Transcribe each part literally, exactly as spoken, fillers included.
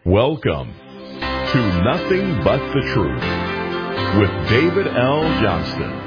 Welcome to Nothing But the Truth with David L. Johnston.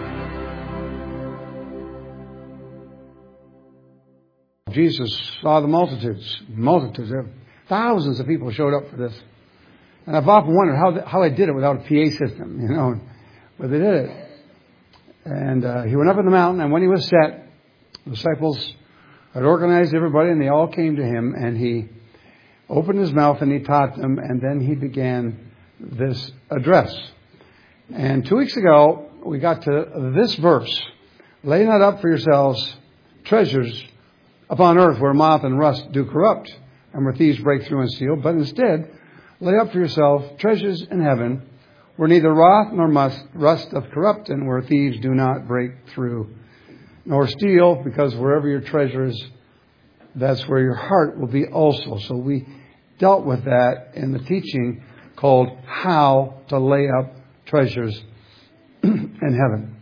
Jesus saw the multitudes, multitudes, thousands of people showed up for this. And I've often wondered how the, how I did it without a P A system, you know, but they did it. And uh, he went up on the mountain, and when he was set, the disciples had organized everybody, and they all came to him, and he opened his mouth, and he taught them, and then he began this address. And two weeks ago, we got to this verse: "Lay not up for yourselves treasures upon earth where moth and rust do corrupt, and where thieves break through and steal, but instead lay up for yourself treasures in heaven, where neither wrath nor must, rust doth corrupt, and where thieves do not break through nor steal, because wherever your treasure is, that's where your heart will be also." So we dealt with that in the teaching called How to Lay Up Treasures in Heaven.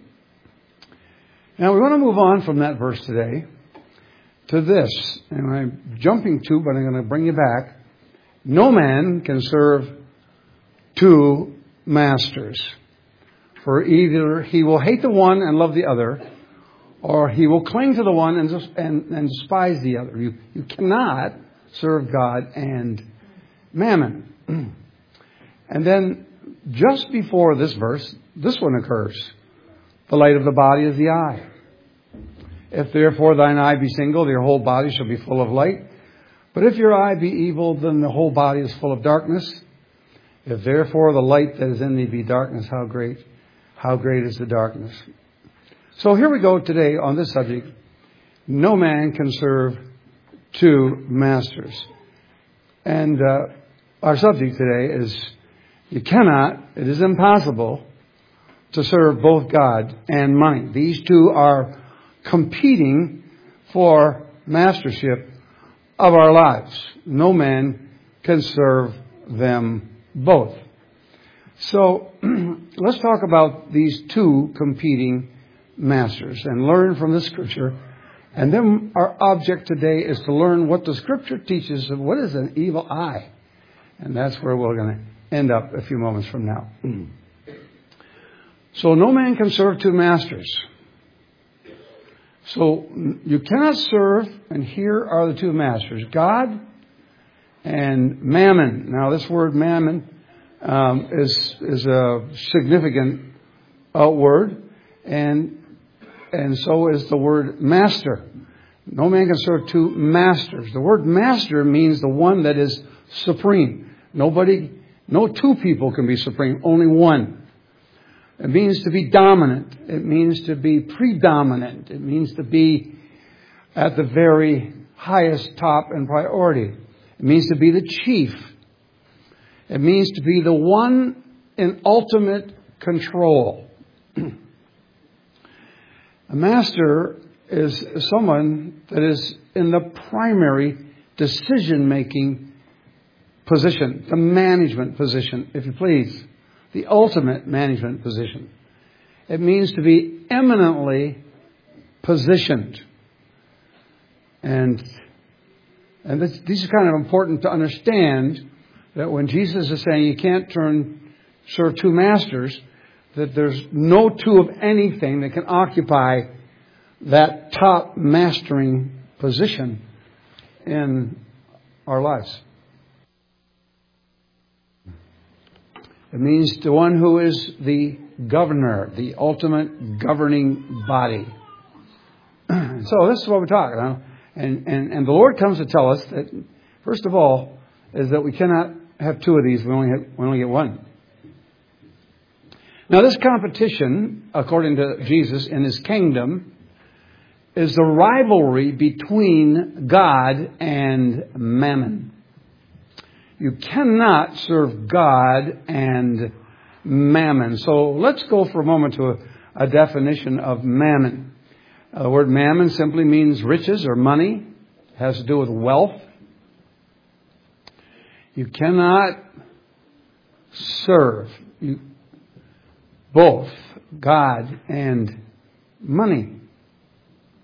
Now we want to move on from that verse today to this, and I'm jumping to, but I'm going to bring you back. No man can serve two masters, for either he will hate the one and love the other, or he will cling to the one and, and, and despise the other. You, you cannot serve God and mammon. And then just before this verse, this one occurs. The light of the body is the eye. If therefore thine eye be single, your whole body shall be full of light. But if your eye be evil, then the whole body is full of darkness. If therefore the light that is in thee be darkness, how great, how great is the darkness. So here we go today on this subject. No man can serve two masters. And uh, our subject today is, you cannot, it is impossible to serve both God and money. These two are competing for mastership of our lives. No man can serve them both. So let's talk about these two competing masters and learn from the Scripture. And then our object today is to learn what the Scripture teaches of what is an evil eye. And that's where we're going to end up a few moments from now. So no man can serve two masters. So you cannot serve, and here are the two masters, God and mammon. Now this word mammon um, is is a significant uh, word, and and so is the word master. No man can serve two masters. The word master means the one that is supreme. Nobody, no two people can be supreme, only one. It means to be dominant. It means to be predominant. It means to be at the very highest top in priority. It means to be the chief. It means to be the one in ultimate control. A master is someone that is in the primary decision-making position, the management position, if you please. The ultimate management position. It means to be eminently positioned. And, and this, these are kind of important to understand, that when Jesus is saying you can't turn, serve two masters, that there's no two of anything that can occupy that top mastering position in our lives. It means the one who is the governor, the ultimate governing body. So this is what we're talking about. And, and, and the Lord comes to tell us that, first of all, is that we cannot have two of these. We only, have, we only get one. Now this competition, according to Jesus in His kingdom, is the rivalry between God and mammon. You cannot serve God and mammon. So let's go for a moment to a, a definition of mammon. Uh, the word mammon simply means riches or money. It has to do with wealth. You cannot serve you, both God and money.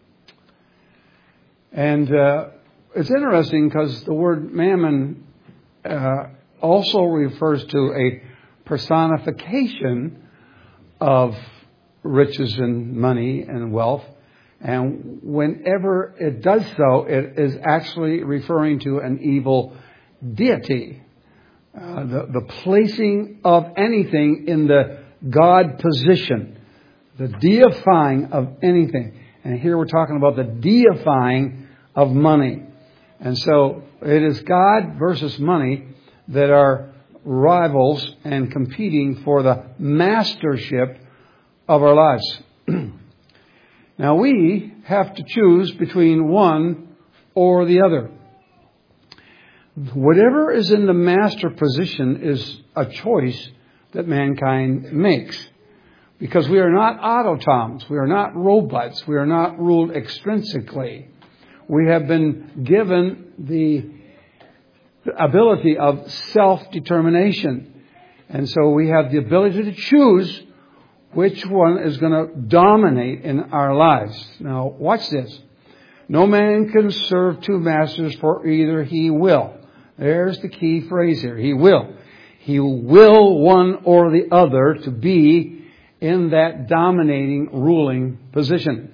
And uh, it's interesting because the word mammon uh, also refers to a personification of riches and money and wealth. And whenever it does so, it is actually referring to an evil deity. Uh, the, the placing of anything in the God position. The deifying of anything. And here we're talking about the deifying of money. And so it is God versus money that are rivals and competing for the mastership of our lives. Now we have to choose between one or the other. Whatever is in the master position is a choice that mankind makes. Because we are not automatons. We are not robots. We are not ruled extrinsically. We have been given the ability of self-determination. And so we have the ability to choose which one is going to dominate in our lives. Now, watch this. No man can serve two masters, for either he will. There's the key phrase here. He will. He will one or the other to be in that dominating, ruling position.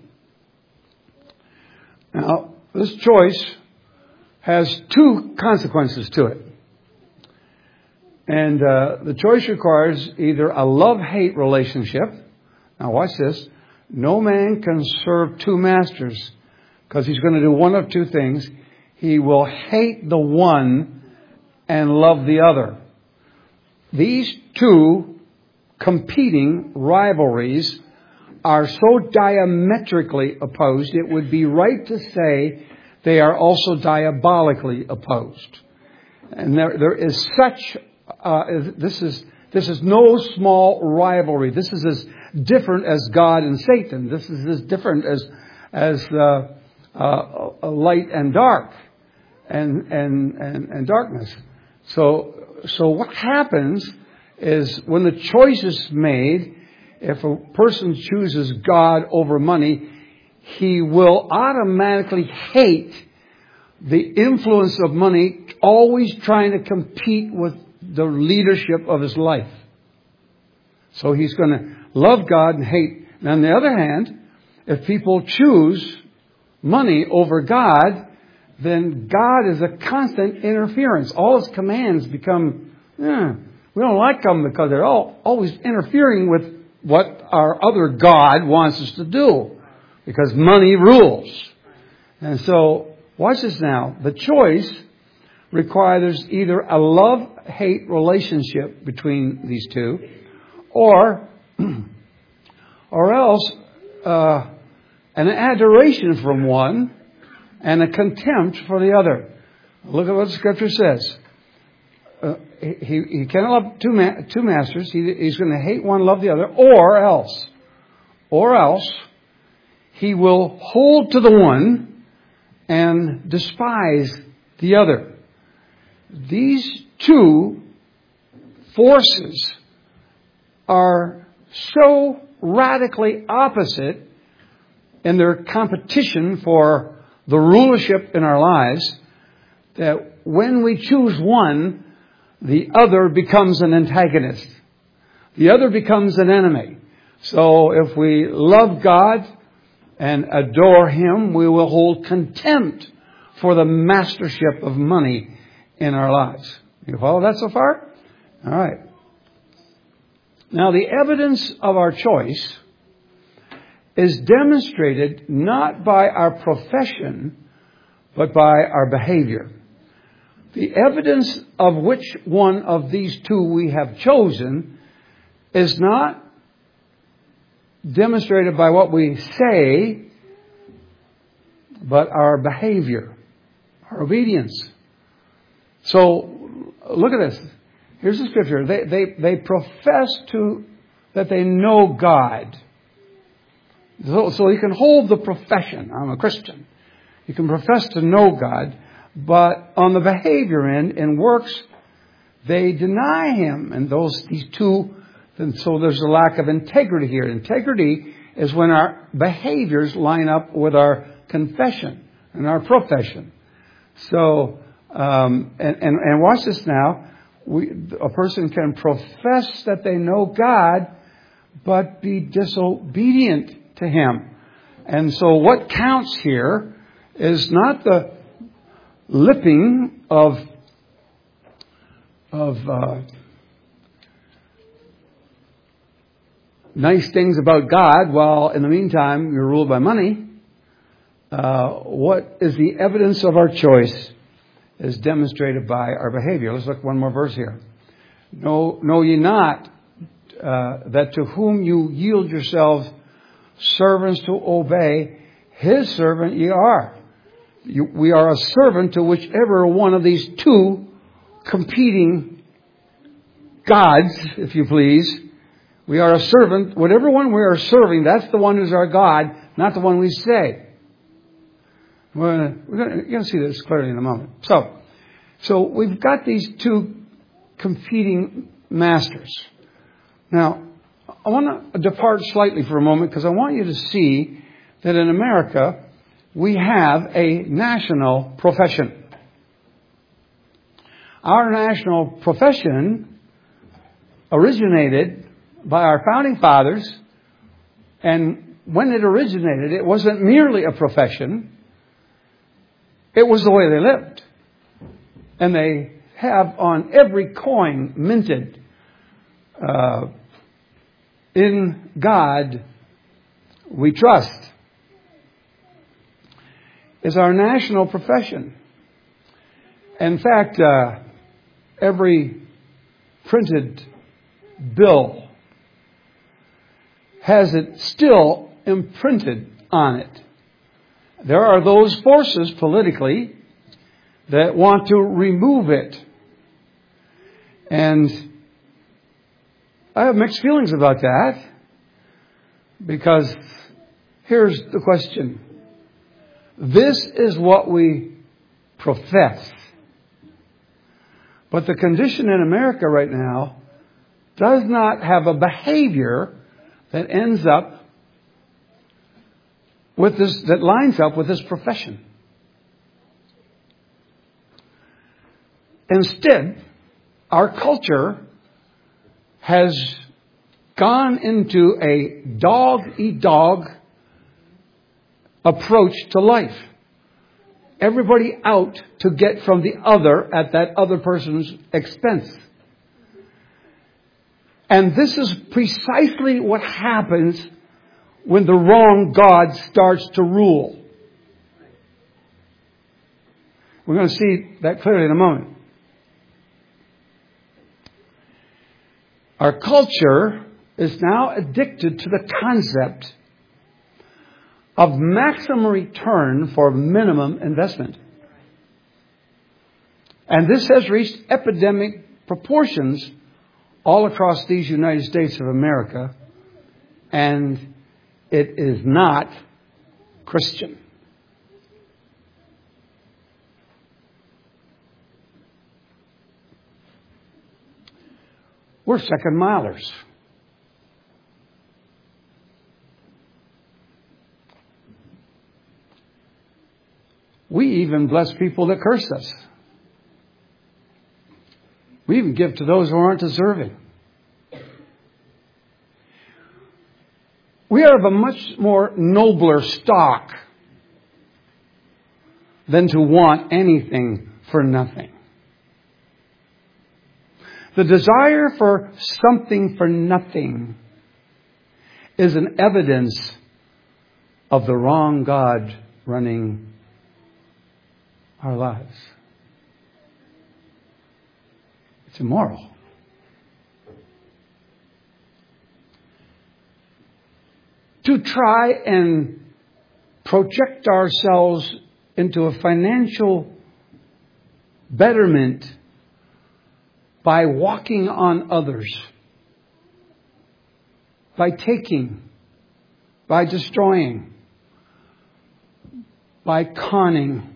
Now, this choice has two consequences to it. And uh, the choice requires either a love-hate relationship. Now watch this. No man can serve two masters, because he's going to do one of two things. He will hate the one and love the other. These two competing rivalries are so diametrically opposed, it would be right to say they are also diabolically opposed. And there, there is such, uh, this is, this is no small rivalry. This is as different as God and Satan. This is as different as, as, uh, uh, light and dark and, and, and, and darkness. So, so what happens is when the choice is made, if a person chooses God over money, he will automatically hate the influence of money, always trying to compete with the leadership of his life. So he's going to love God and hate. And on the other hand, if people choose money over God, then God is a constant interference. All his commands become, eh, we don't like them because they're all always interfering with what our other God wants us to do. Because money rules. And so, watch this now. The choice requires either a love-hate relationship between these two, or, or else uh, an adoration from one and a contempt for the other. Look at what the Scripture says. Uh, he, he cannot love two, ma- two masters. He, he's going to hate one, love the other, or else, or else, he will hold to the one and despise the other. These two forces are so radically opposite in their competition for the rulership in our lives that when we choose one, the other becomes an antagonist. The other becomes an enemy. So if we love God and adore Him, we will hold contempt for the mastership of money in our lives. You follow that so far? All right. Now, the evidence of our choice is demonstrated not by our profession, but by our behavior. The evidence of which one of these two we have chosen is not demonstrated by what we say, but our behavior, our obedience. So, look at this. Here's the Scripture. They, they, they profess to that they know God. So, so you can hold the profession, I'm a Christian. You can profess to know God, but on the behavior end, in works, they deny Him. And those, these two, and so there's a lack of integrity here. Integrity is when our behaviors line up with our confession and our profession. So, Um, and, and, and watch this now. We, a person can profess that they know God, but be disobedient to Him. And so what counts here is not the lipping of, of uh, nice things about God, while in the meantime you're ruled by money. Uh, what is the evidence of our choice is demonstrated by our behavior. Let's look at one more verse here. Know, know ye not uh, that to whom you yield yourselves servants to obey, His servant ye are. You, we are a servant to whichever one of these two competing gods, if you please. We are a servant. Whatever one we are serving, that's the one who's our God, not the one we say. We're going we're gonna, you're going to see this clearly in a moment. So, so we've got these two competing masters. Now, I want to depart slightly for a moment because I want you to see that in America we have a national profession. Our national profession originated by our founding fathers, and when it originated, it wasn't merely a profession. It was the way they lived. And they have on every coin minted, uh, in God we trust. Is our national profession. In fact, uh, every printed bill has it still imprinted on it. There are those forces politically that want to remove it. And I have mixed feelings about that, because here's the question. This is what we profess. But the condition in America right now does not have a behavior that ends up with this, that lines up with this profession. Instead, our culture has gone into a dog-eat-dog approach to life. Everybody out to get from the other at that other person's expense. And this is precisely what happens when the wrong God starts to rule. We're going to see that clearly in a moment. Our culture is now addicted to the concept of maximum return for minimum investment. And this has reached epidemic proportions all across these United States of America, and it is not Christian. We're second milers. We even bless people that curse us. We even give to those who aren't deserving. We are of a much more nobler stock than to want anything for nothing. The desire for something for nothing is an evidence of the wrong God running our lives. It's immoral. To try and project ourselves into a financial betterment by walking on others, by taking, by destroying, by conning,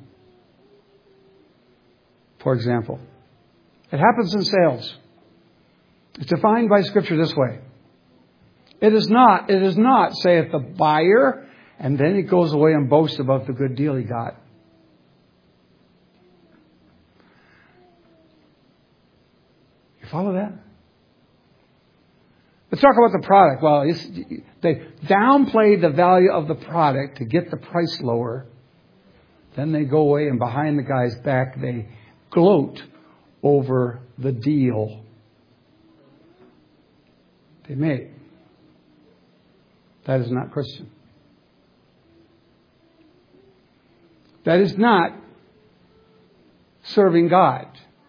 for example. It happens in sales. It's defined by Scripture this way. It is not, it is not, saith the buyer, and then he goes away and boasts about the good deal he got. Follow that? Let's talk about the product. Well, it's, they downplay the value of the product to get the price lower. Then they go away and behind the guy's back they gloat over the deal they made. That is not Christian. That is not serving God.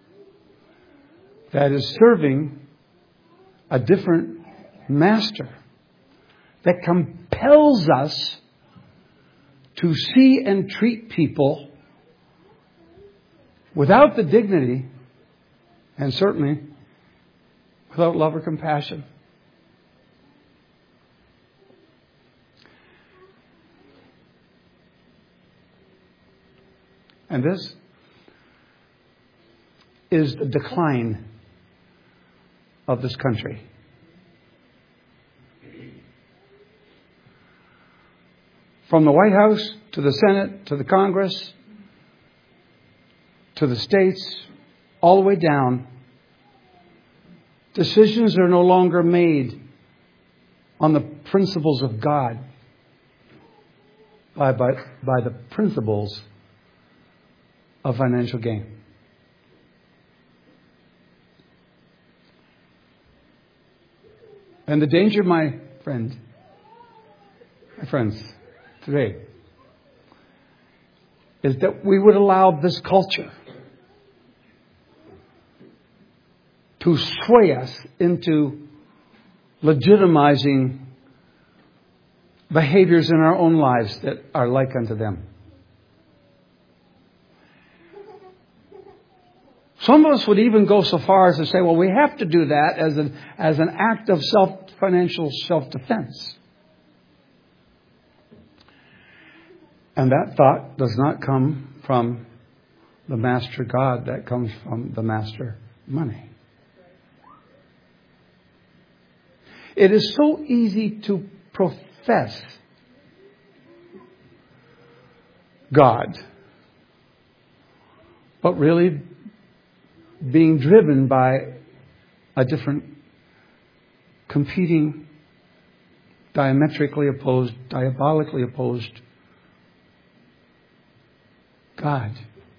That is serving a different master that compels us to see and treat people without the dignity and certainly without love or compassion. And this is the decline of this country. From the White House to the Senate to the Congress to the states, all the way down, decisions are no longer made on the principles of God, by, by, by the principles of financial gain. And the danger, my friend, my friends, today, is that we would allow this culture to sway us into legitimizing behaviors in our own lives that are like unto them. Some of us would even go so far as to say, well, we have to do that as an, as an act of self, financial self-defense. And that thought does not come from the master God. That comes from the master money. It is so easy to profess God, but really being driven by a different, competing, diametrically opposed, diabolically opposed God.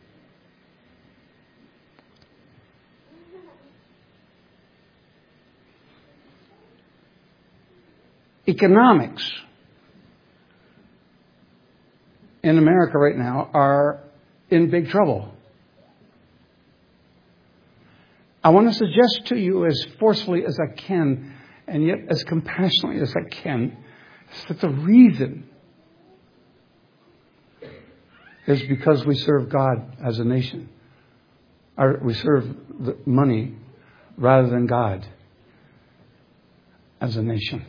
Economics in America right now are in big trouble. I want to suggest to you as forcefully as I can, and yet as compassionately as I can, that the reason is because we serve God as a nation. Or we serve the money rather than God as a nation.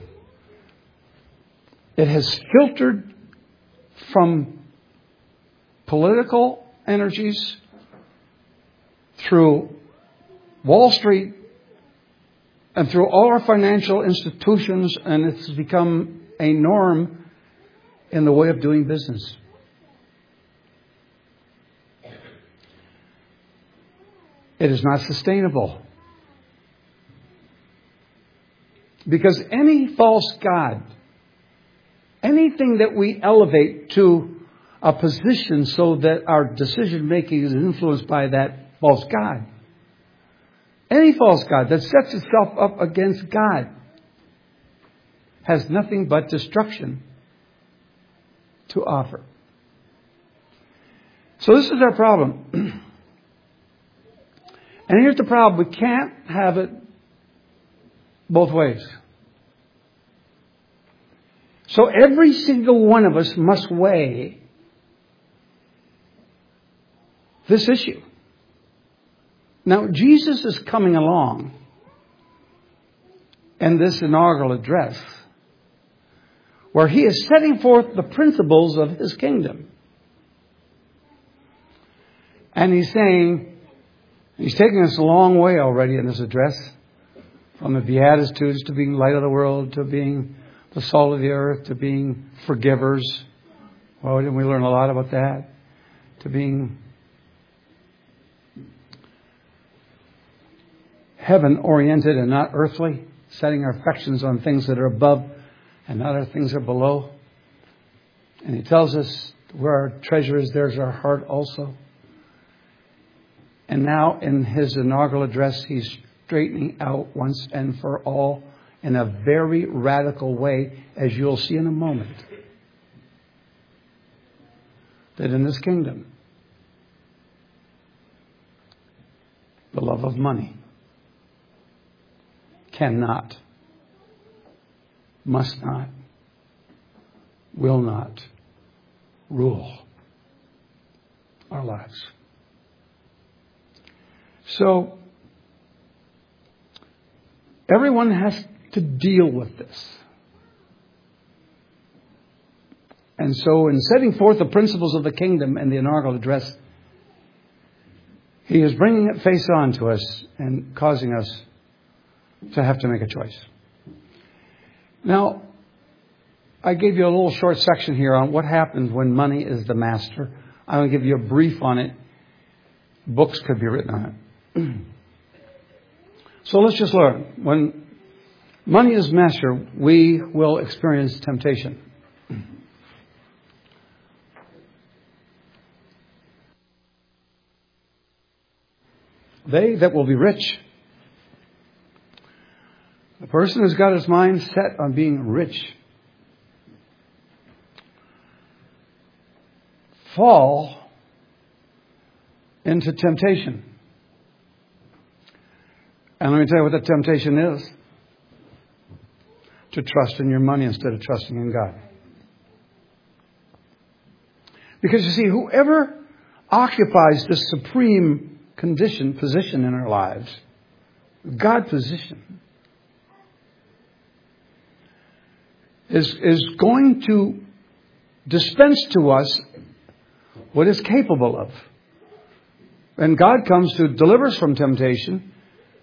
It has filtered from political energies through Wall Street and through all our financial institutions, and it's become a norm in the way of doing business. It is not sustainable. Because any false god, anything that we elevate to a position so that our decision making is influenced by that false god, any false god that sets itself up against God has nothing but destruction to offer. So this is our problem. And here's the problem. We can't have it both ways. So every single one of us must weigh this issue. Now, Jesus is coming along in this inaugural address where he is setting forth the principles of his kingdom. And he's saying, he's taking us a long way already in this address, from the Beatitudes to being light of the world, to being the salt of the earth, to being forgivers. Well, didn't we learn a lot about that? To being heaven-oriented and not earthly, setting our affections on things that are above and not our things that are below. And He tells us where our treasure is, there's our heart also. And now in His inaugural address, He's straightening out once and for all in a very radical way, as you'll see in a moment, that in this kingdom, the love of money cannot, must not, will not rule our lives. So, everyone has to deal with this. And so, in setting forth the principles of the kingdom in the inaugural address, He is bringing it face on to us and causing us to have to make a choice. Now, I gave you a little short section here on what happens when money is the master. I'm going to give you a brief on it. Books could be written on it. So let's just learn. When money is master, we will experience temptation. They that will be rich, the person who's got his mind set on being rich, fall into temptation. And let me tell you what the temptation is. To trust in your money instead of trusting in God. Because you see, whoever occupies this supreme condition, position in our lives, God position, is, is going to dispense to us what is capable of. And God comes to deliver us from temptation,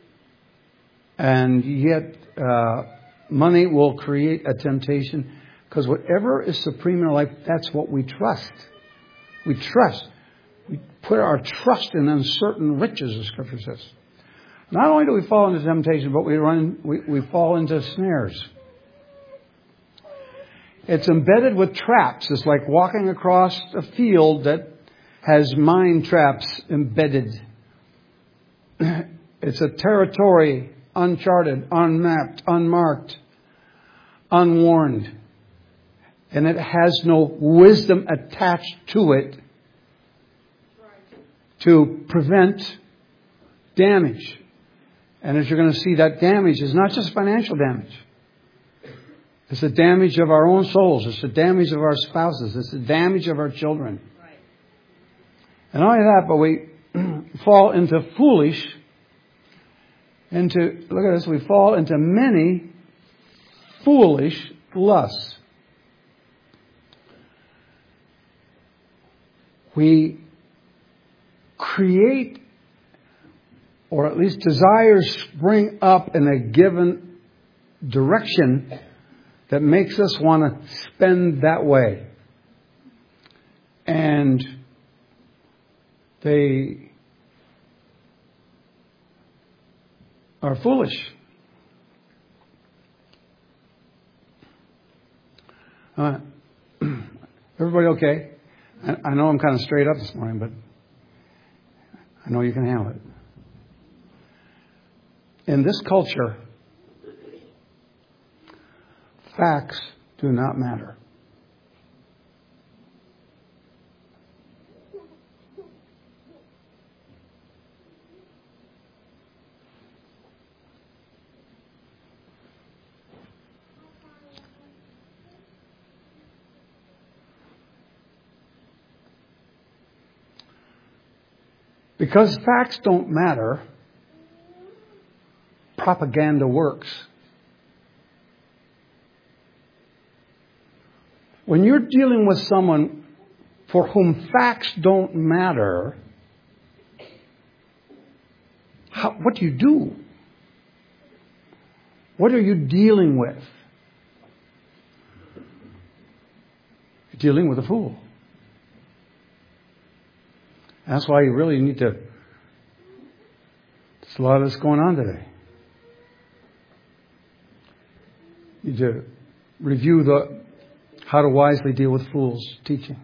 and yet uh, money will create a temptation, because whatever is supreme in our life, that's what we trust. We trust. We put our trust in uncertain riches, the Scripture says. Not only do we fall into temptation, but we run, we, we fall into snares. It's embedded with traps. It's like walking across a field that has mine traps embedded. It's a territory uncharted, unmapped, unmarked, unwarned. And it has no wisdom attached to it to prevent damage. And as you're going to see, that damage is not just financial damage. It's the damage of our own souls. It's the damage of our spouses. It's the damage of our children. Right. And not only that, but we fall into foolish, into, look at this, we fall into many foolish lusts. We create, or at least desires spring up in a given direction that makes us want to spend that way. And they are foolish. Uh, everybody okay? I, I know I'm kind of straight up this morning, but I know you can handle it. In this culture, facts do not matter. Because facts don't matter, propaganda works. When you're dealing with someone for whom facts don't matter, how, what do you do? What are you dealing with? You're dealing with a fool. That's why you really need to There's a lot of this going on today. You need to review the How to Wisely Deal with Fools teaching.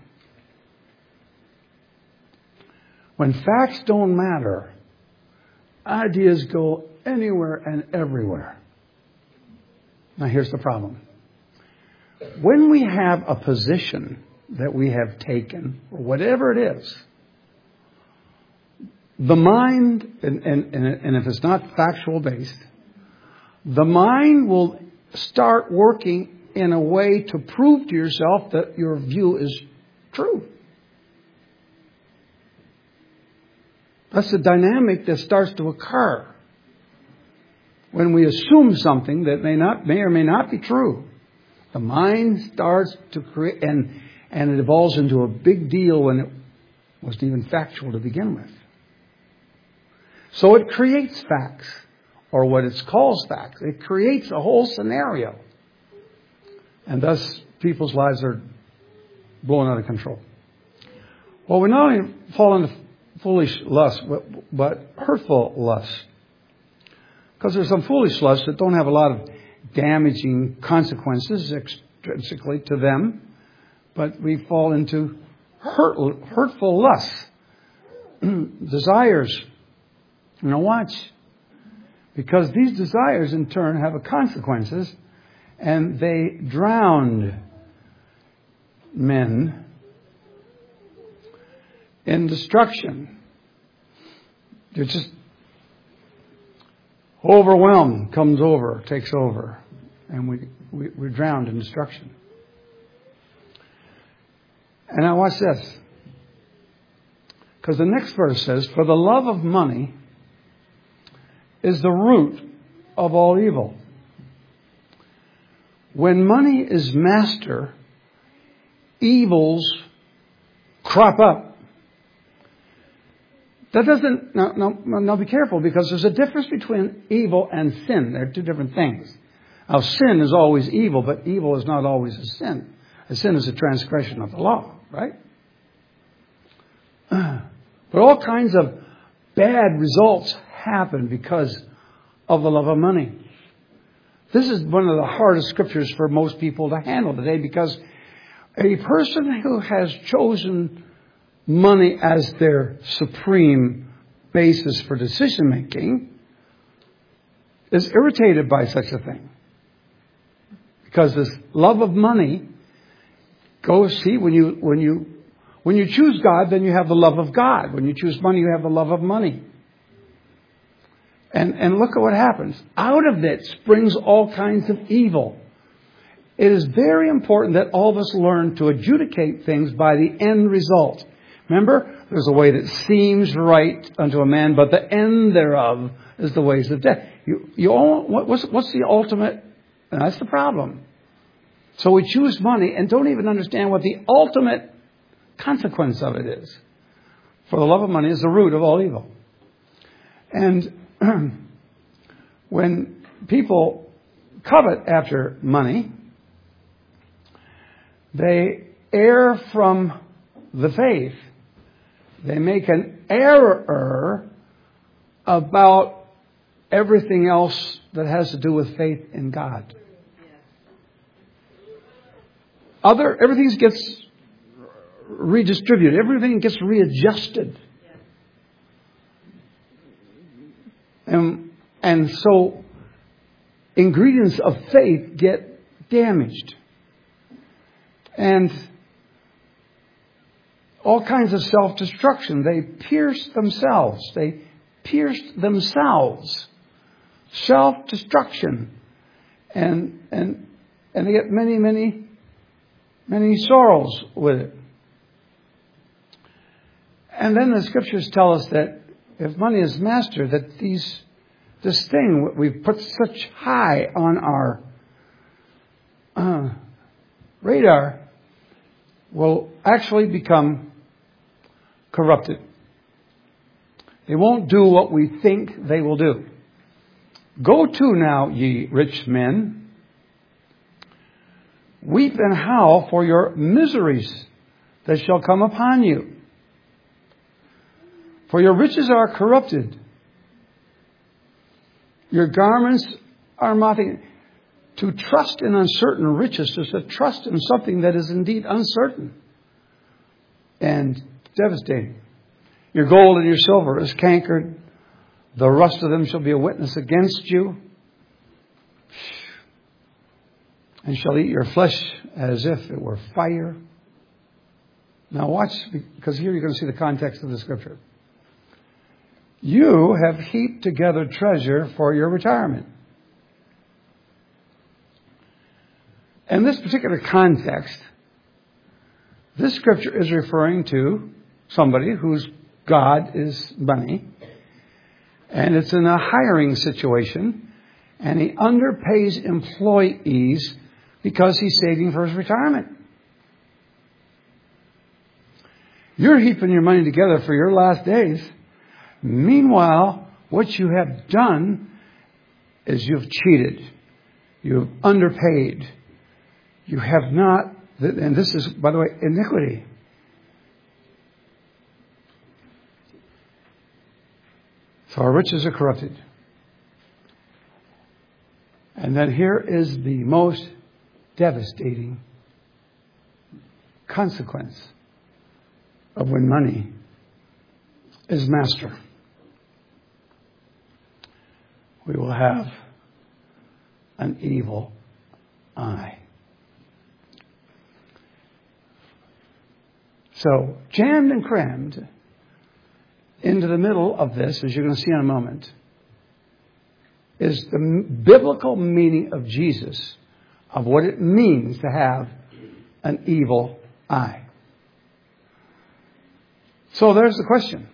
When facts don't matter, ideas go anywhere and everywhere. Now here's the problem. When we have a position that we have taken, or whatever it is, the mind, and, and, and if it's not factual based, the mind will start working in a way to prove to yourself that your view is true. That's the dynamic that starts to occur when we assume something that may not, may or may not be true. The mind starts to create, and, and it evolves into a big deal when it wasn't even factual to begin with. So it creates facts, or what it calls facts. It creates a whole scenario. And thus, people's lives are blown out of control. Well, we not only fall into foolish lust, but, but hurtful lust. Because there's some foolish lusts that don't have a lot of damaging consequences extrinsically to them, but we fall into hurt, hurtful lusts, desires. Now watch, because these desires in turn have a consequences, and they drown men in destruction. They're just overwhelmed, comes over, takes over, and we, we, we're drowned in destruction. And now watch this. Because the next verse says, for the love of money is the root of all evil. When money is master, evils crop up. That doesn't, now, now, now be careful, because there's a difference between evil and sin. They're two different things. Now, sin is always evil, but evil is not always a sin. A sin is a transgression of the law, right? But all kinds of bad results happen because of the love of money. This is one of the hardest scriptures for most people to handle today, because a person who has chosen money as their supreme basis for decision making is irritated by such a thing. Because this love of money goes, see, when you when you when you choose God, then you have the love of God. When you choose money, you have the love of money. And and look at what happens. Out of it springs all kinds of evil. It is very important that all of us learn to adjudicate things by the end result. Remember, there's a way that seems right unto a man, but the end thereof is the ways of death. You, you all, what, what's, what's the ultimate? And that's the problem. So we choose money and don't even understand what the ultimate consequence of it is. For the love of money is the root of all evil. And when people covet after money, they err from the faith. They make an error about everything else that has to do with faith in God. Other, everything gets redistributed. Everything gets readjusted. And, and so ingredients of faith get damaged. And all kinds of self-destruction. They pierce themselves. They pierce themselves. Self-destruction. And, and, and they get many, many, many sorrows with it. And then the scriptures tell us that if money is master, that these, this thing we've put such high on our uh, radar will actually become corrupted. They won't do what we think they will do. Go to now, ye rich men, weep and howl for your miseries that shall come upon you. For your riches are corrupted, Your garments are mothing. To trust in uncertain riches is to trust in something that is indeed uncertain and devastating. Your gold and your silver is cankered. The rust of them shall be a witness against you, and shall eat your flesh as if it were fire. Now watch, because here you're going to see the context of the scripture. You have heaped together treasure for your retirement. In this particular context, this scripture is referring to somebody whose God is money, and it's in a hiring situation, and he underpays employees because he's saving for his retirement. You're heaping your money together for your last days. Meanwhile, what you have done is you've cheated. You've underpaid. You have not, and this is, by the way, iniquity. So our riches are corrupted. And then here is the most devastating consequence of when money is master. We will have an evil eye. So, jammed and crammed into the middle of this, as you're going to see in a moment, is the biblical meaning of Jesus, of what it means to have an evil eye. So there's the question.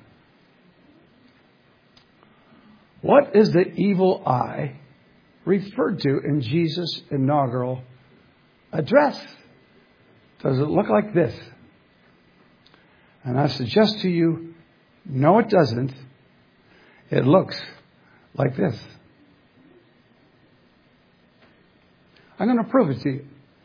What is the evil eye referred to in Jesus' inaugural address? Does it look like this? And I suggest to you, no, it doesn't. It looks like this. I'm going to prove it to you.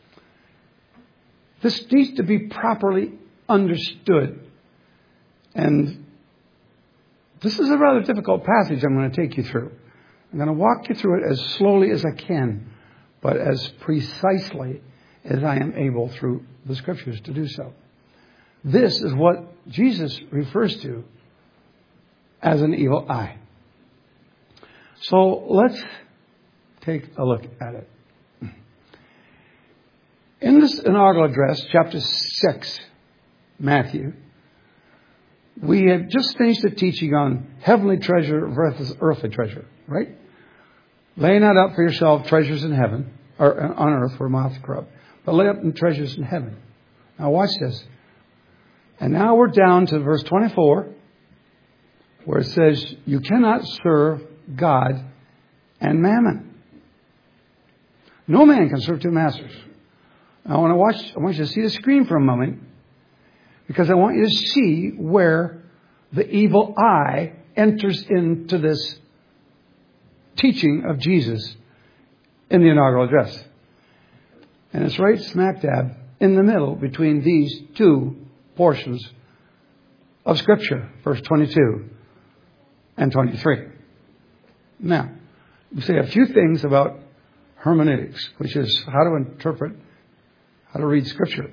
This needs to be properly understood. And this is a rather difficult passage I'm going to take you through. I'm going to walk you through it as slowly as I can, but as precisely as I am able through the Scriptures to do so. This is what Jesus refers to as an evil eye. So let's take a look at it. In this inaugural address, chapter six, Matthew, we have just finished a teaching on heavenly treasure versus earthly treasure, right? Laying that up for yourself, treasures in heaven, or on earth where moths corrupt, but lay up treasures in heaven. Now watch this. And now we're down to verse twenty-four, where it says, you cannot serve God and mammon. No man can serve two masters. I want to watch, I want you to see the screen for a moment, because I want you to see where the evil eye enters into this teaching of Jesus in the inaugural address. And it's right smack dab in the middle between these two portions of Scripture, verse twenty-two and twenty-three. Now, we say a few things about hermeneutics, which is how to interpret, how to read Scripture.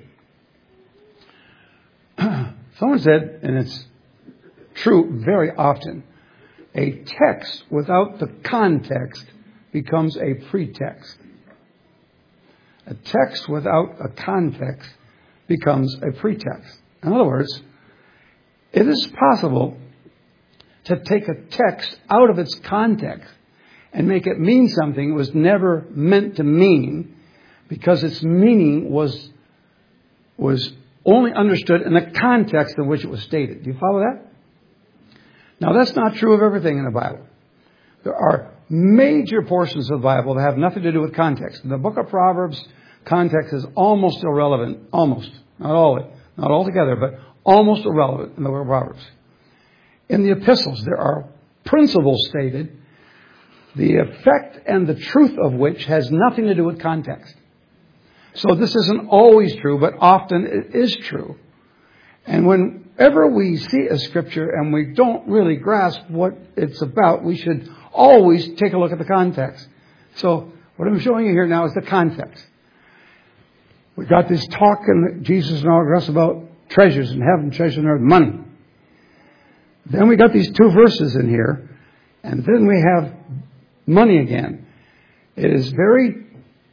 Someone said, and it's true very often, a text without the context becomes a pretext. A text without a context becomes a pretext. In other words, it is possible to take a text out of its context and make it mean something it was never meant to mean, because its meaning was was only understood in the context in which it was stated. Do you follow that? Now, that's not true of everything in the Bible. There are major portions of the Bible that have nothing to do with context. In the book of Proverbs, context is almost irrelevant. Almost. Not all of it. Not altogether, but almost irrelevant in the book of Proverbs. In the epistles, there are principles stated, the effect and the truth of which has nothing to do with context. So this isn't always true, but often it is true. And whenever we see a Scripture and we don't really grasp what it's about, we should always take a look at the context. So what I'm showing you here now is the context. We got this talk in Jesus and us about treasures in heaven, treasures on earth, money. Then we got these two verses in here, and then we have money again. It is very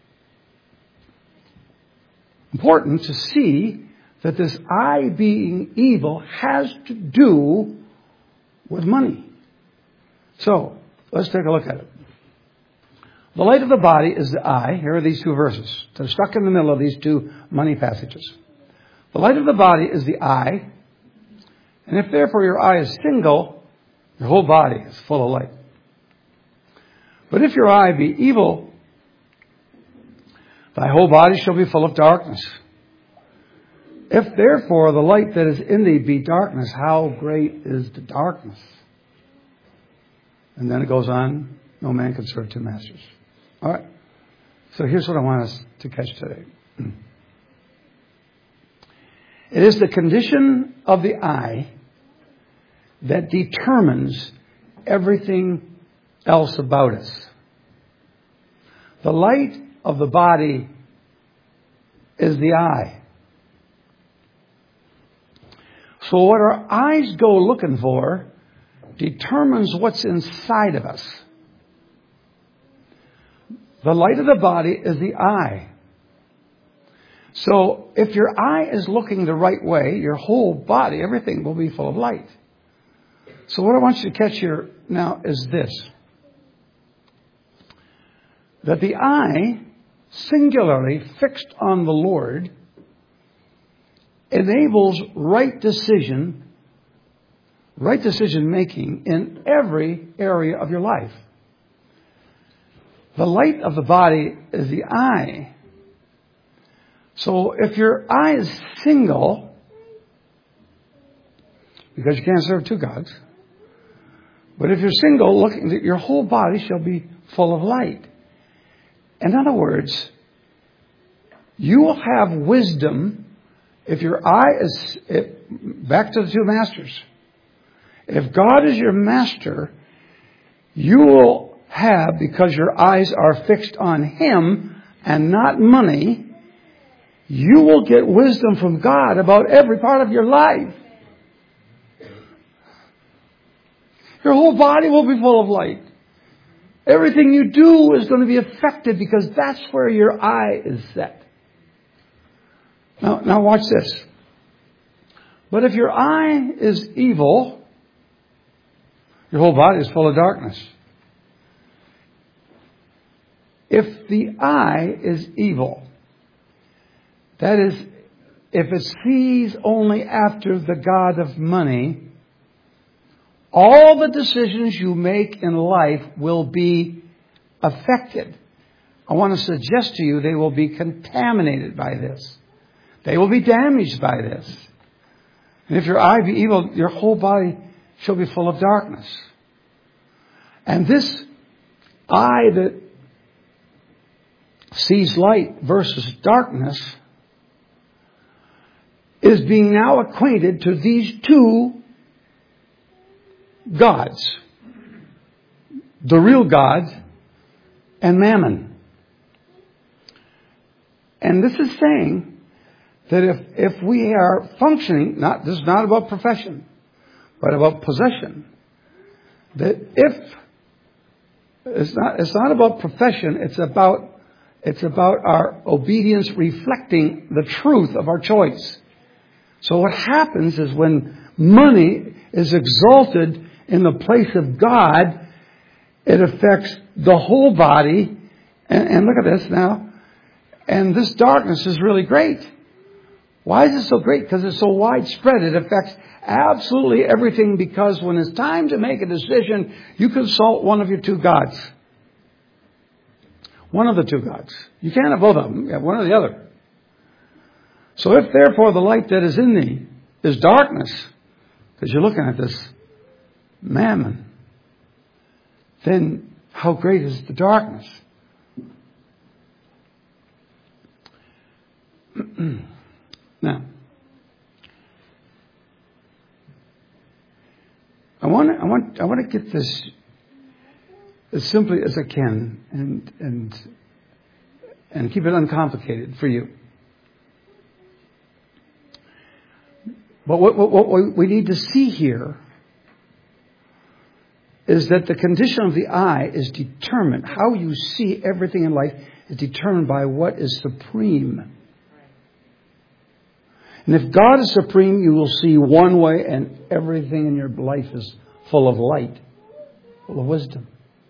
important to see that this I being evil has to do with money. So, let's take a look at it. The light of the body is the eye. Here are these two verses. They're stuck in the middle of these two money passages. The light of the body is the eye. And if therefore your eye is single, your whole body is full of light. But if your eye be evil, thy whole body shall be full of darkness. If therefore the light that is in thee be darkness, how great is the darkness? And then it goes on, no man can serve two masters. All right. So here's what I want us to catch today. It is the condition of the eye that determines everything else about us. The light of the body is the eye. So what our eyes go looking for determines what's inside of us. The light of the body is the eye. So if your eye is looking the right way, your whole body, everything will be full of light. So what I want you to catch here now is this. That the eye, singularly fixed on the Lord, enables right decision, right decision making in every area of your life. The light of the body is the eye. So if your eye is single, because you can't serve two gods, but if you're single, looking at your whole body shall be full of light. In other words, you will have wisdom if your eye is, if, back to the two masters. If God is your master, you will have, because your eyes are fixed on Him and not money, you will get wisdom from God about every part of your life. Your whole body will be full of light. Everything you do is going to be affected because that's where your eye is set. Now, now watch this. But if your eye is evil, your whole body is full of darkness. If the eye is evil, that is, if it sees only after the God of money, all the decisions you make in life will be affected. I want to suggest to you they will be contaminated by this. They will be damaged by this. And if your eye be evil, your whole body shall be full of darkness. And this eye that sees light versus darkness is being now acquainted to these two gods. The real God and Mammon. And this is saying that if, if we are functioning, not, this is not about profession, but about possession, that if, it's not, it's not about profession, it's about, it's about our obedience reflecting the truth of our choice. So what happens is when money is exalted in the place of God, it affects the whole body. And, and look at this now. And this darkness is really great. Why is it so great? Because it's so widespread. It affects absolutely everything, because when it's time to make a decision, you consult one of your two gods. One of the two gods. You can't have both of them. You have one or the other. So if therefore the light that is in thee is darkness, because you're looking at this Mammon, then how great is the darkness? Now, I want to, I want, I want to get this as simply as I can and and and keep it uncomplicated for you. But what, what, what we need to see here is that the condition of the eye is determined. How you see everything in life is determined by what is supreme. And if God is supreme, you will see one way, and everything in your life is full of light, full of wisdom.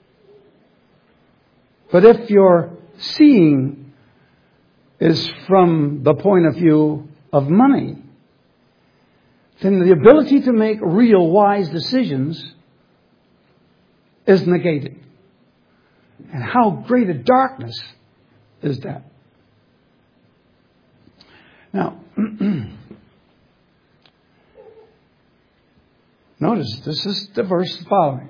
But if your seeing is from the point of view of money, then the ability to make real, wise decisions is negated. And how great a darkness is that? Now, notice this is the verse following.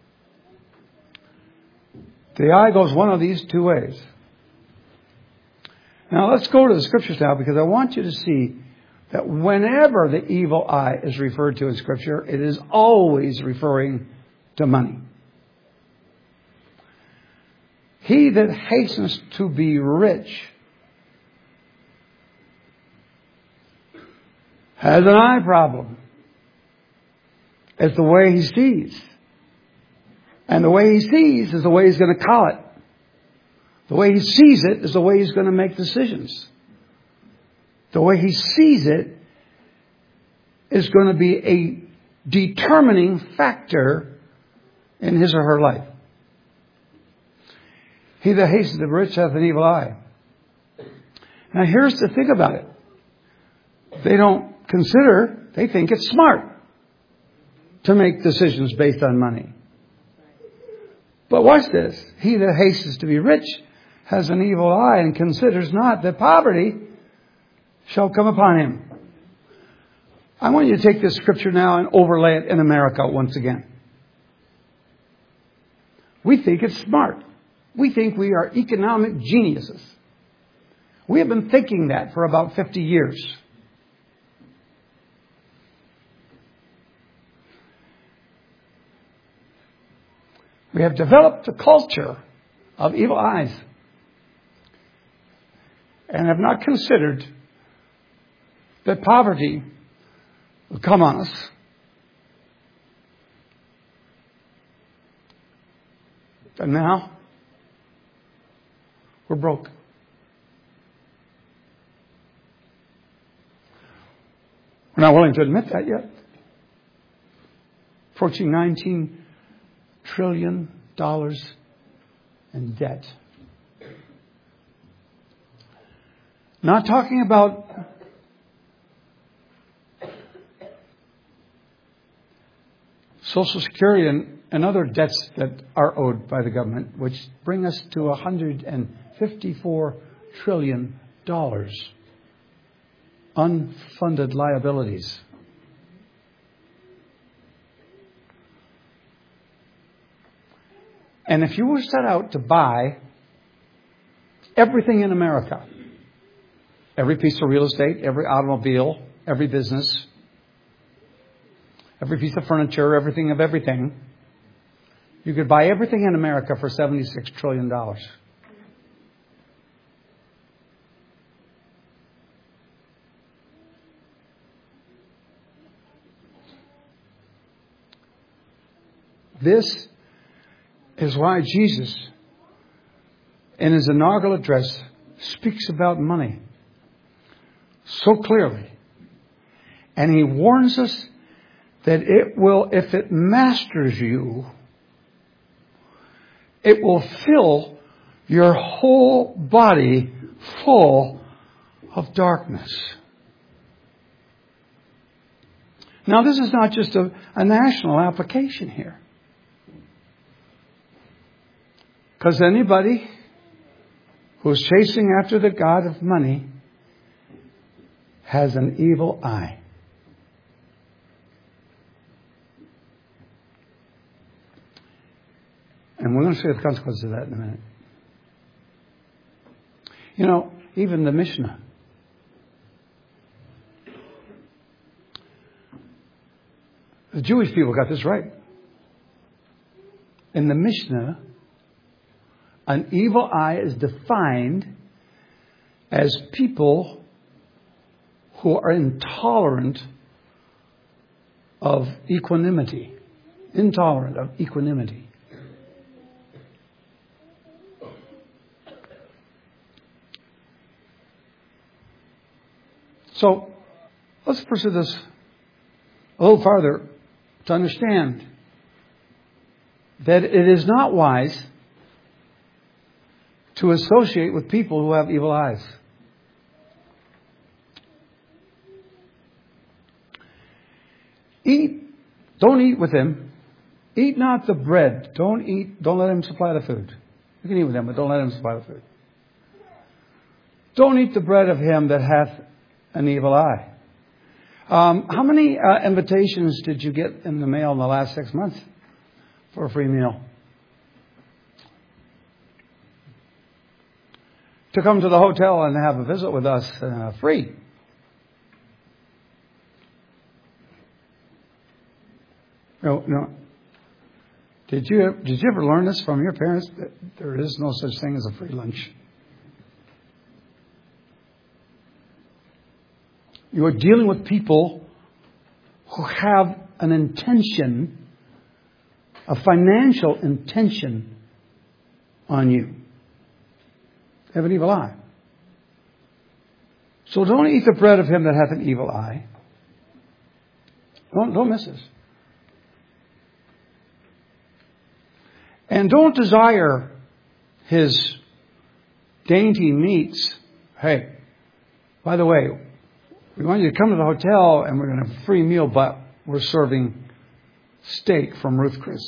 The eye goes one of these two ways. Now let's go to the scriptures now, because I want you to see that whenever the evil eye is referred to in Scripture, it is always referring to money. He that hastens to be rich has an eye problem. It's the way he sees. And the way he sees is the way he's going to call it. The way he sees it is the way he's going to make decisions. The way he sees it is going to be a determining factor in his or her life. He that hastens to be rich hath an evil eye. Now here's the thing about it. They don't consider, they think it's smart to make decisions based on money. But watch this. He that hastens to be rich has an evil eye, and considers not that poverty shall come upon him. I want you to take this scripture now and overlay it in America once again. We think it's smart. We think we are economic geniuses. We have been thinking that for about fifty years. We have developed a culture of evil eyes and have not considered that poverty will come on us. And now we're broke. We're not willing to admit that yet. Approaching nineteen trillion dollars in debt. Not talking about Social Security and, and other debts that are owed by the government, which bring us to one hundred fifty-four trillion dollars unfunded liabilities. And if you were set out to buy everything in America, every piece of real estate, every automobile, every business, every piece of furniture, everything of everything, you could buy everything in America for seventy-six trillion dollars. This is why Jesus, in his inaugural address, speaks about money so clearly. And he warns us that it will, if it masters you, it will fill your whole body full of darkness. Now, this is not just a, a national application here. Because anybody who's chasing after the god of money has an evil eye. And we're going to see the consequences of that in a minute. You know, even the Mishnah. The Jewish people got this right. In the Mishnah, An evil eye is defined as people who are intolerant of equanimity. Intolerant of equanimity. So, let's pursue this a little farther to understand that it is not wise to associate with people who have evil eyes. Eat, don't eat with him. Eat not the bread. Don't eat, don't let him supply the food. You can eat with him, but don't let him supply the food. Don't eat the bread of him that hath an evil eye. Um, how many uh, invitations did you get in the mail in the last six months for a free meal? To come to the hotel and have a visit with us uh, free. No, no. Did you did you ever learn this from your parents that there is no such thing as a free lunch? You are dealing with people who have an intention, a financial intention on you. They have an evil eye. So don't eat the bread of him that hath an evil eye. Don't, don't miss this. And don't desire his dainty meats. Hey, by the way, we want you to come to the hotel and we're going to have a free meal, but we're serving steak from Ruth Chris.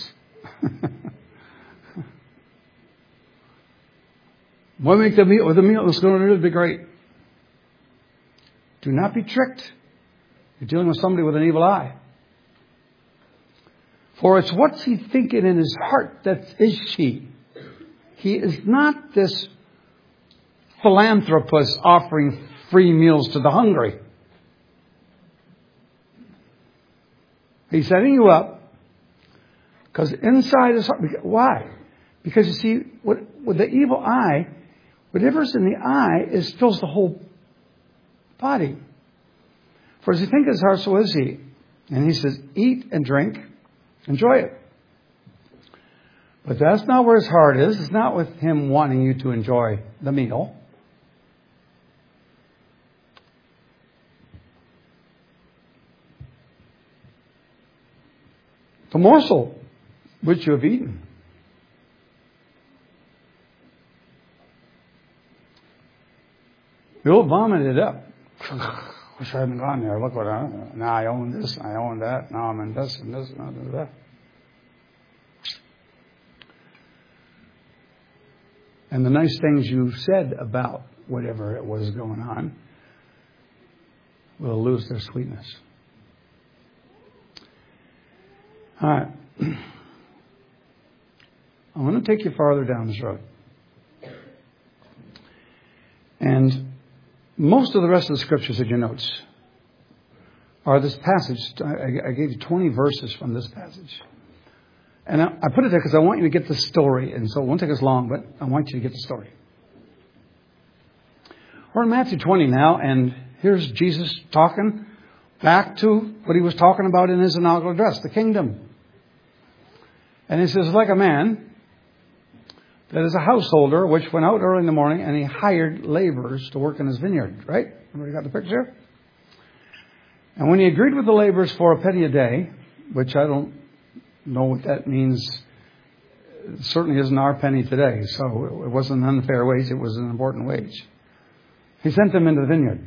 We'll make the meal with the meal that's going to be great. Do not be tricked. You're dealing with somebody with an evil eye. For it's what's he thinking in his heart that is she. He is not this philanthropist offering free meals to the hungry. He's setting you up because inside his heart. Why? Because you see, what, with the evil eye, whatever's in the eye is fills the whole body. For as he think in his heart, so is he. And he says, eat and drink, enjoy it. But that's not where his heart is. It's not with him wanting you to enjoy the meal. The morsel which you have eaten. You'll vomit it up. Wish I hadn't gone there. Look what I now I own this, I own that, now I'm in this and this and that. And the nice things you said about whatever it was going on will lose their sweetness. All right. I want to take you farther down this road. And most of the rest of the scriptures in your notes are this passage. I, I gave you twenty verses from this passage. And I, I put it there because I want you to get the story. And so it won't take us long, but I want you to get the story. We're in Matthew twenty now, and here's Jesus talking back to what he was talking about in his inaugural address, the kingdom. And he says, like a man that is a householder which went out early in the morning and he hired laborers to work in his vineyard. Right? Everybody got the picture? And when he agreed with the laborers for a penny a day, which I don't know what that means, it certainly isn't our penny today. So it wasn't an unfair wage. It was an important wage. He sent them into the vineyard.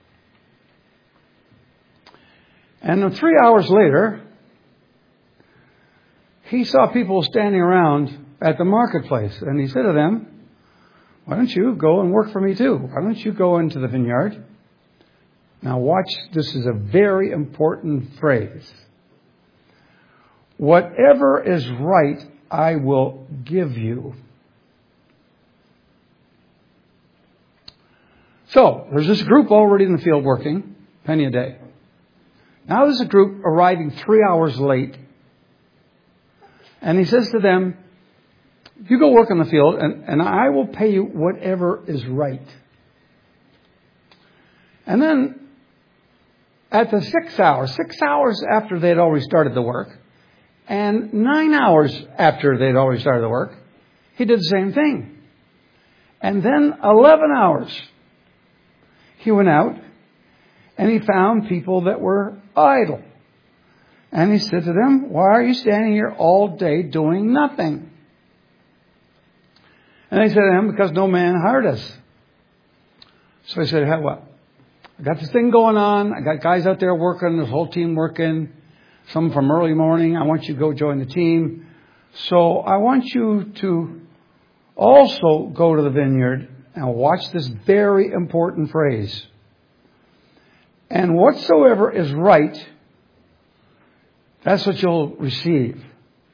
And three hours later, he saw people standing around at the marketplace. And he said to them, why don't you go and work for me too? Why don't you go into the vineyard? Now watch, this is a very important phrase. Whatever is right, I will give you. So, there's this group already in the field working, penny a day. Now there's a group arriving three hours late. And he says to them, You go work in the field, and, and I will pay you whatever is right. And then at the six hours, six hours after they'd already started the work, and nine hours after they'd already started the work, he did the same thing. And then eleven hours, he went out and he found people that were idle. And he said to them, why are you standing here all day doing nothing? And they said to him, because no man hired us. So he said, hey, what? I got this thing going on. I got guys out there working, this whole team working, some from early morning. I want you to go join the team. So I want you to also go to the vineyard and watch this very important phrase. And whatsoever is right, that's what you'll receive.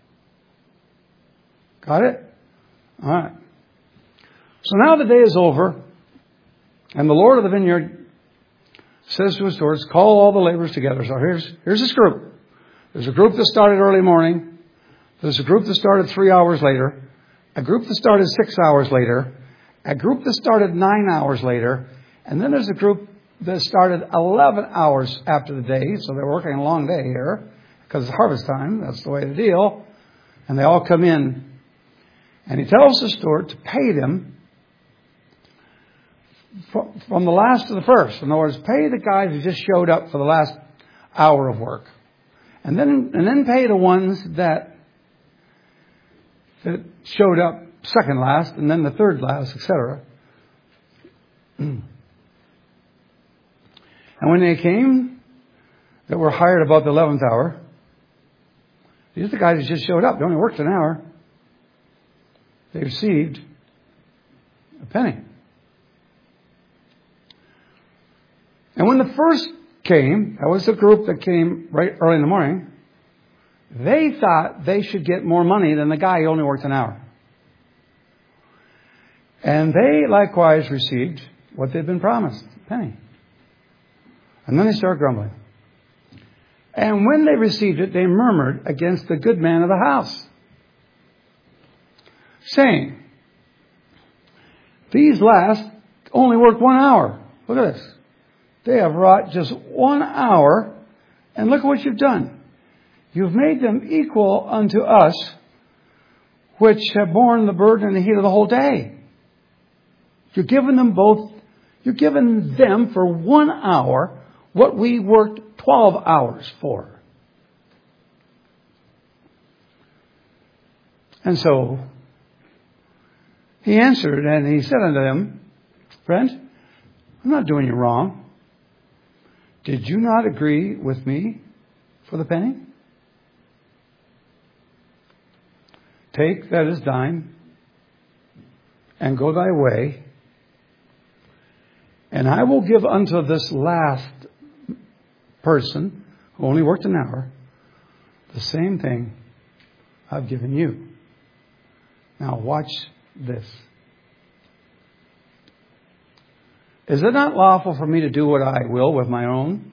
Got it? All right. So now the day is over, and the Lord of the vineyard says to his stewards, call all the laborers together. So here's, here's this group. There's a group that started early morning. There's a group that started three hours later. A group that started six hours later. A group that started nine hours later. And then there's a group that started eleven hours after the day. So they're working a long day here because it's harvest time. That's the way to deal. And they all come in. And he tells the steward to pay them from the last to the first. In other words, pay the guys who just showed up for the last hour of work. And then and then pay the ones that that showed up second last, and then the third last, et cetera. And when they came, that were hired about the eleventh hour, these are the guys who just showed up. They only worked an hour. They received a penny. And when the first came, that was the group that came right early in the morning, they thought they should get more money than the guy who only worked an hour. And they likewise received what they'd been promised, a penny. And then they started grumbling. And when they received it, they murmured against the good man of the house, saying, these last only worked one hour. Look at this. They have wrought just one hour, and look at what you've done. You've made them equal unto us, which have borne the burden and the heat of the whole day. You're giving them both, you're giving them for one hour what we worked twelve hours for. And so he answered and he said unto them, friend, I'm not doing you wrong. Did you not agree with me for the penny? Take that is thine and go thy way, and I will give unto this last person who only worked an hour the same thing I've given you. Now watch this. Is it not lawful for me to do what I will with my own?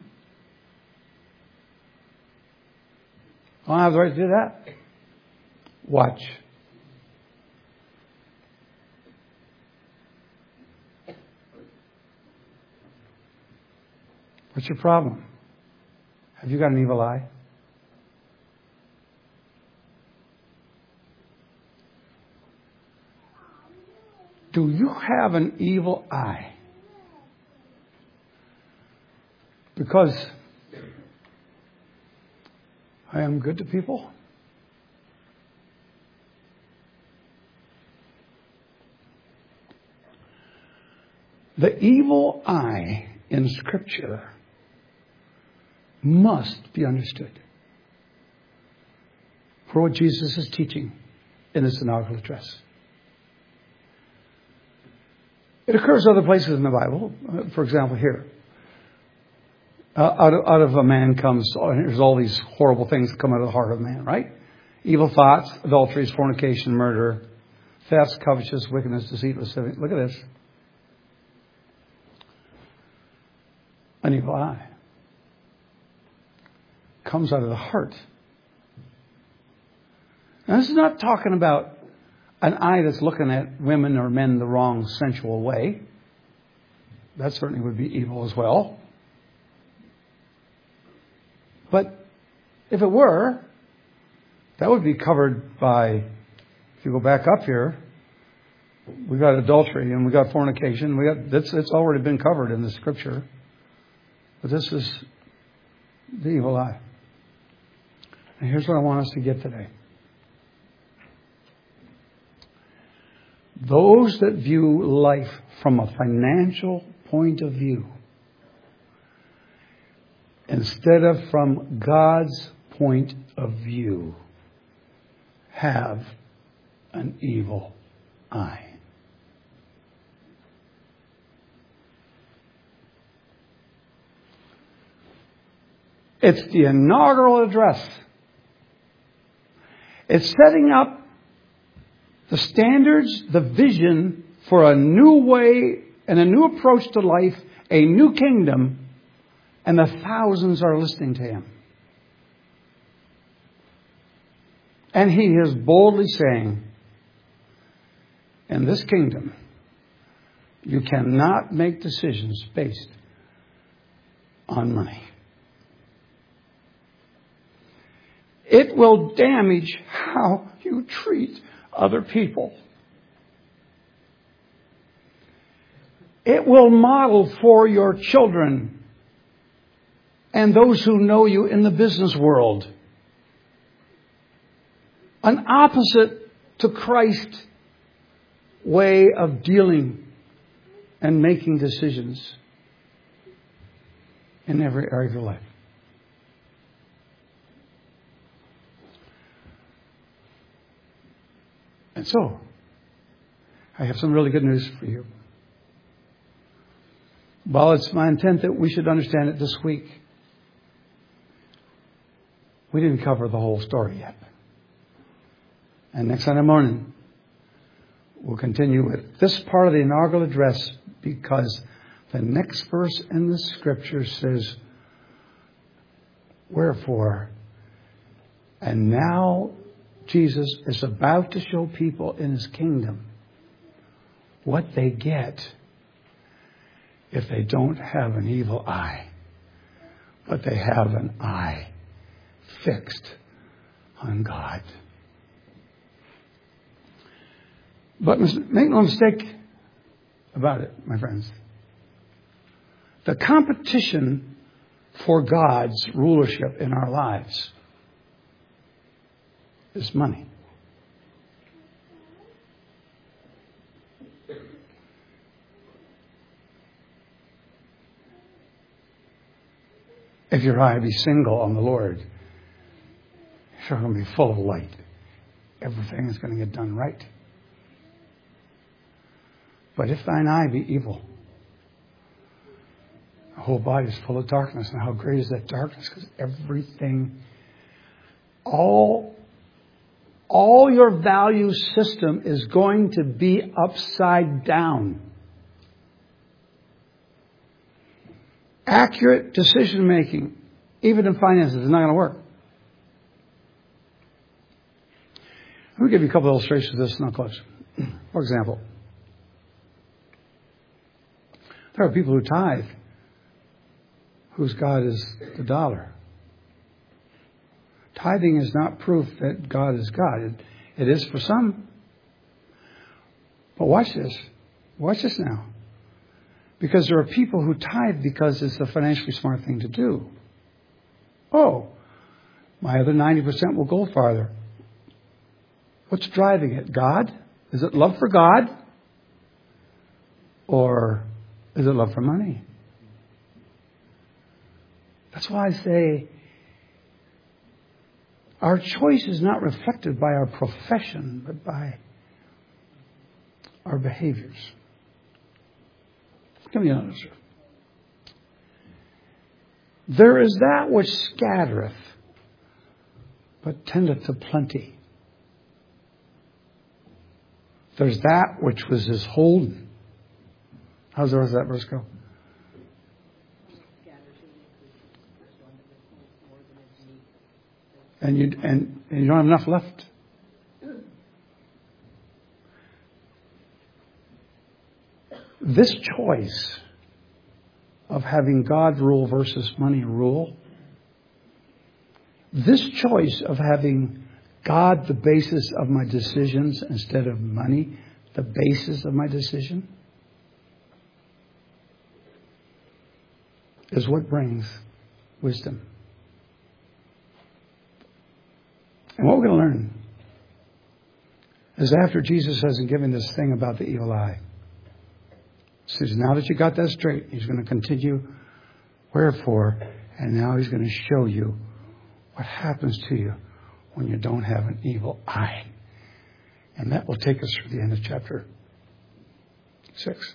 I don't have the right to do that. Watch. What's your problem? Have you got an evil eye? Do you have an evil eye? Because I am good to people? The evil eye in Scripture must be understood for what Jesus is teaching in his inaugural address. It occurs other places in the Bible. Uh, for example, here. Uh, out, of, out of a man comes, oh, there's all these horrible things that come out of the heart of man, right? Evil thoughts, adulteries, fornication, murder, thefts, covetousness, wickedness, deceit, lasciviousness. Look at this. An evil eye comes out of the heart. Now, this is not talking about an eye that's looking at women or men the wrong sensual way. That certainly would be evil as well. But if it were, that would be covered by, if you go back up here, we got adultery and we got fornication. We got that's it's already been covered in the Scripture. But this is the evil eye. And here's what I want us to get today. Those that view life from a financial point of view instead of from God's point of view have an evil eye. It's the inaugural address. It's setting up the standards, the vision for a new way and a new approach to life, a new kingdom, and the thousands are listening to him. And he is boldly saying, in this kingdom, you cannot make decisions based on money. It will damage how you treat other people. It will model for your children and those who know you in the business world an opposite to Christ's way of dealing and making decisions in every area of your life. And so, I have some really good news for you. While it's my intent that we should understand it this week, we didn't cover the whole story yet. And next Sunday morning, we'll continue with this part of the inaugural address because the next verse in the Scripture says, wherefore, and now Jesus is about to show people in his kingdom what they get if they don't have an evil eye, but they have an eye fixed on God. But make no mistake about it, my friends. The competition for God's rulership in our lives is money. If your eye be single on the Lord, you're going to be full of light. Everything is going to get done right. But if thine eye be evil, the whole body is full of darkness. And how great is that darkness? Because everything, all, all your value system is going to be upside down. Accurate decision making, even in finances, is not going to work. Let me give you a couple of illustrations of this, not close. For example, there are people who tithe whose God is the dollar. Tithing is not proof that God is God. It, it is for some. But watch this. Watch this now. Because there are people who tithe because it's a financially smart thing to do. Oh, my other ninety percent will go farther. What's driving it? God? Is it love for God? Or is it love for money? That's why I say our choice is not reflected by our profession, but by our behaviors. Give me another, sir. There is that which scattereth, but tendeth to plenty. There's that which was his holden. How's the rest of that verse go? And you and, and you don't have enough left. This choice of having God rule versus money rule, this choice of having God the basis of my decisions instead of money the basis of my decision, is what brings wisdom. And what we're going to learn is after Jesus hasn't given this thing about the evil eye, he says, now that you got that straight, he's going to continue, wherefore, and now he's going to show you what happens to you when you don't have an evil eye. And that will take us through the end of chapter six.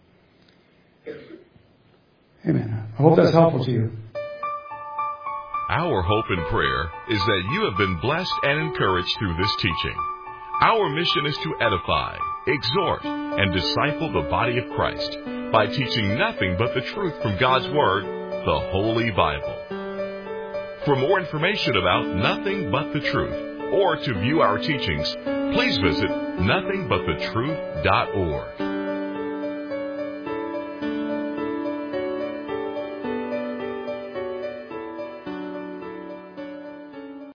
Amen. I hope that's helpful to you. Our hope and prayer is that you have been blessed and encouraged through this teaching. Our mission is to edify, exhort, and disciple the body of Christ by teaching nothing but the truth from God's Word, the Holy Bible. For more information about Nothing But the Truth, or to view our teachings, please visit nothing but the truth dot org.